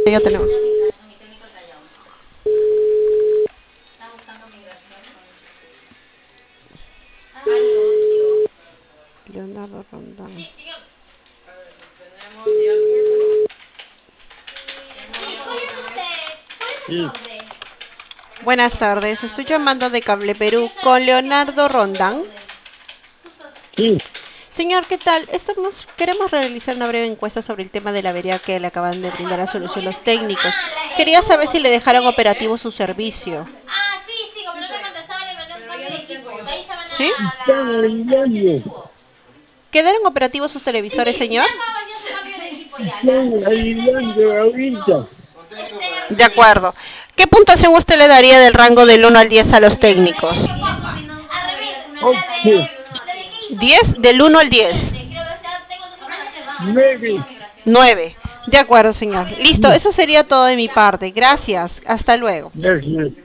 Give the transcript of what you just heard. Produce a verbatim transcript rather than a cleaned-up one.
Ya tenemos. Leonardo Rondán. Sí, Buenas tardes, estoy llamando de Cable Perú con Leonardo Rondán. sí. Señor, ¿qué tal? Estamos, queremos realizar una breve encuesta sobre el tema de la avería que le acaban de brindar la solución los técnicos. Quería saber si le dejaron operativo su servicio. Ah, sí, sí, como no te contestaba, le mandé un cambio de equipo. De ahí se van ¿Sí? a Están la instalación de ayudando. tubo. ¿Quedaron operativos sus televisores, Ya señor? acaba de hacer su cambio de equipo ya. La Están serie trece ayudando ocho ahorita. dos. Este, De acuerdo. ¿Qué puntuación usted le daría del rango del uno al diez a los técnicos? al revés, la de, Ocho, la de qué hizo. diez del uno al diez. Quiero ver si ahora tengo dos instalaciones. nueve. nueve. De acuerdo, señor. Listo, eso sería todo de mi parte. Gracias. Hasta luego. Gracias.